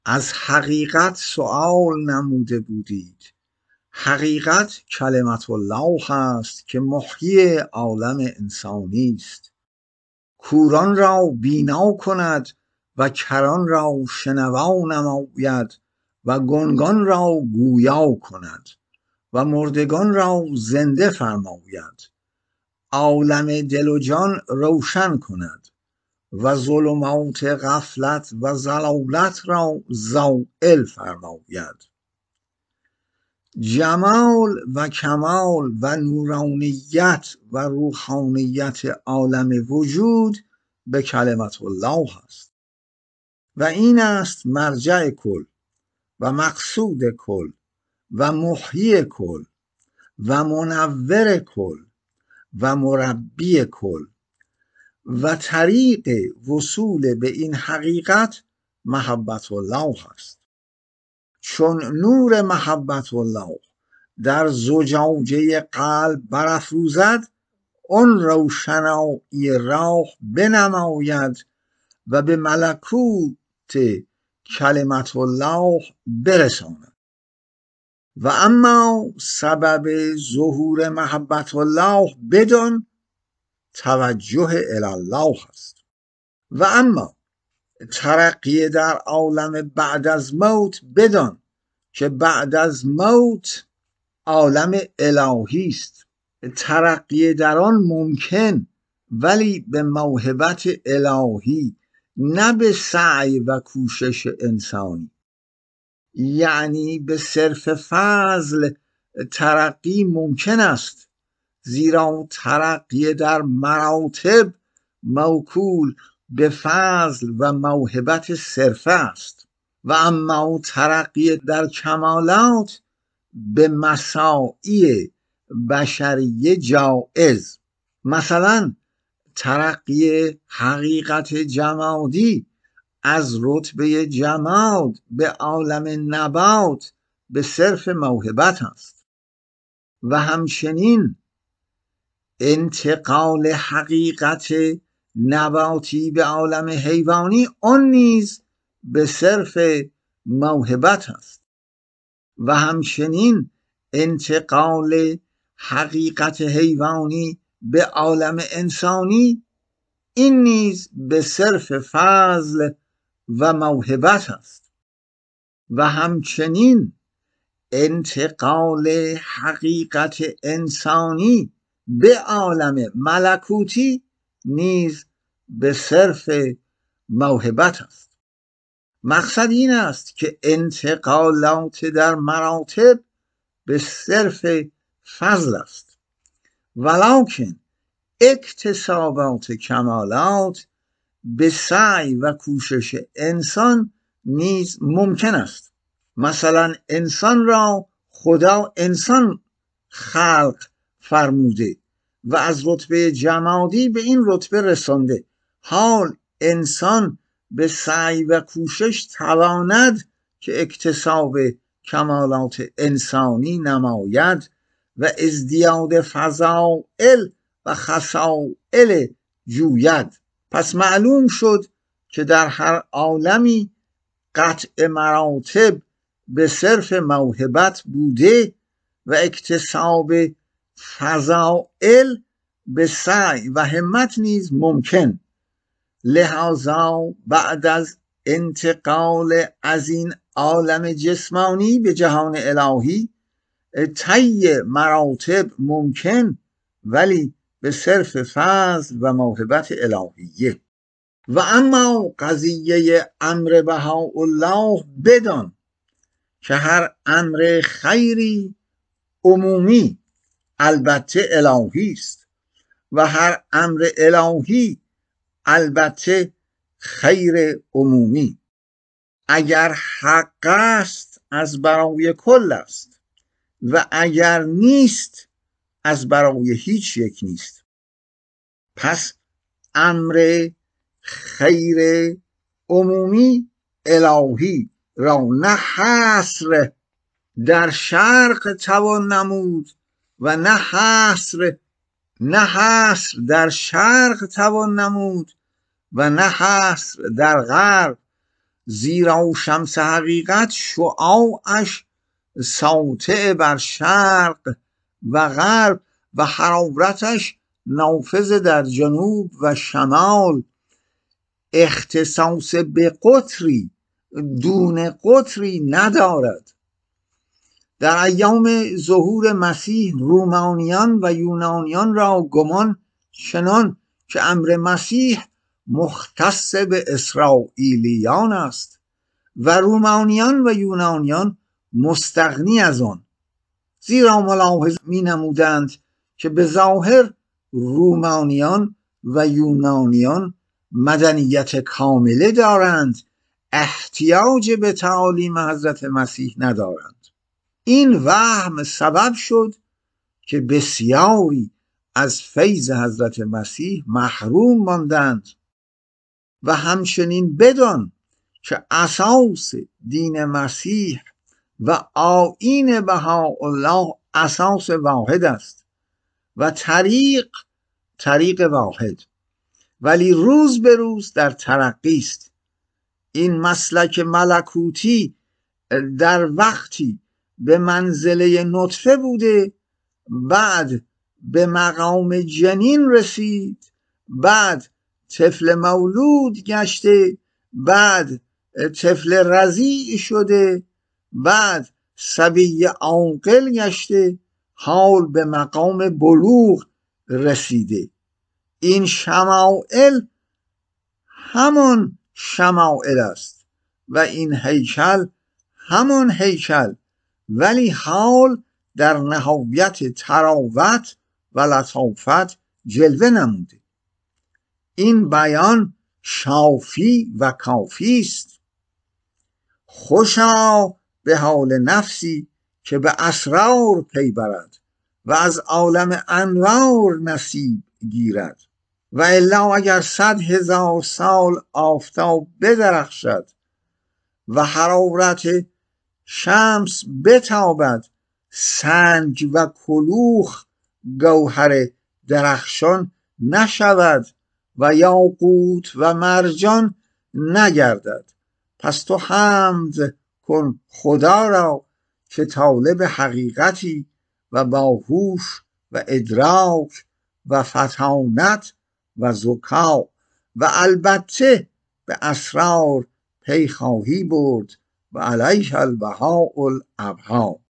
از حقیقت سؤال نموده بودید. حقیقت کلمت الله هست که محیی عالم انسانی است. کوران را بینا کند و کران را شنوا نماید و گنگان را گویا کند و مردگان را زنده فرماید. عالم دل و جان روشن کند و ظلمات غفلت و ضلالت را زائل فرماید. جمال و کمال و نورانیت و روحانیت عالم وجود به کلمت الله است و این است مرجع کل و مقصود کل و محیی کل و منور کل و مربی کل و طریق وصول به این حقیقت محبت الله است. چون نور محبت الله در زجاجه قلب برافروزد، آن روشنایی راه بنماید و به ملکوت کلمت الله برساند. و اما سبب ظهور محبت الله بدان توجه الی الله است. و اما ترقی در عالم بعد از موت بدان که بعد از موت عالم الهی است. ترقی در آن ممکن، ولی به موهبت الهی، نه به سعی و کوشش انسانی. یعنی به صرف فضل ترقی ممکن است، زیرا ترقی در مراتب موکول به فضل و موهبت صرفه است. و اما ترقی در کمالات به مساعی بشری جائز. مثلا ترقی حقیقت جمادی از رتبه جماد به عالم نبات به صرف موهبت است و همچنین انتقال حقیقت نباتی به عالم حیوانی آن نیز به صرف موهبت است و همچنین انتقال حقیقت حیوانی به عالم انسانی این نیز به صرف فضل و موهبت است و همچنین انتقال حقیقت انسانی به عالم ملکوتی نیز به صرف موهبت است. مقصد این است که انتقالات در مراتب به صرف فضل است، ولکن اکتسابات کمالات به سعی و کوشش انسان نیز ممکن است. مثلا انسان را خدا انسان خلق فرموده و از رتبه جمادی به این رتبه رسانده. حال انسان به سعی و کوشش تواند که اکتساب کمالات انسانی نماید و ازدیاد فضائل و خصائل جوید. پس معلوم شد که در هر عالمی قطع مراتب به صرف موهبت بوده و اکتساب فضائل به سعی و همت نیز ممکن. لذا بعد از انتقال از این عالم جسمانی به جهان الهی طی مراتب ممکن، ولی به صرف فضل و موهبت الهیه. و اما قضیه امر بهاءالله بدان که هر امر خیری عمومی البته الهی است و هر امر الهی البته خیر عمومی. اگر حق است از برای کل است و اگر نیست از برای هیچ یک نیست. پس امر خیر عمومی الهی را نه حصر در شرق توان نمود و نه حصر در شرق توان نمود و نه حصر در غرب، زیرا شمس حقیقت شعاعش ساطع بر شرق و غرب و حرارتش نافذ در جنوب و شمال، اختصاص به قطری دون قطری ندارد. در ایام ظهور مسیح رومانیان و یونانیان را گمان چنان که امر مسیح مختص به اسرائیلیان است و رومانیان و یونانیان مستغنی از آن، زیرا ملاحظه می نمودند که به ظاهر رومانیان و یونانیان مدنیت کامله دارند، احتیاج به تعالیم حضرت مسیح ندارند. این وهم سبب شد که بسیاری از فیض حضرت مسیح محروم ماندند و همچنین بدان که اساس دین مسیح و آیین بهاءالله اساس واحد است و طریق واحد، ولی روز به روز در ترقی است. این مسلک ملکوتی در وقتی به منزله نطفه بوده، بعد به مقام جنین رسید، بعد طفل مولود گشته، بعد طفل رضیع شده، بعد صبی عاقل گشته، حال به مقام بلوغ رسیده. این شمائل همان شمائل است و این هیکل همان هیکل، ولی حال در نهایت تراوت و لطافت جلوه نموده. این بیان شافی و کافی است. خوشا به حال نفسی که به اسرار پی برد و از عالم انوار نصیب گیرد، و الا اگر 100,000 سال آفتاب بدرخشد و حرارت شمس بتابد، سنگ و کلوخ گوهر درخشان نشود و یاقوت و مرجان نگردد. پس تو حمد کن خدا را که طالب حقیقتی و با هوش و ادراک و فطانت و ذکا و البته به اسرار پی خواهی برد و علیه البهاء الابها.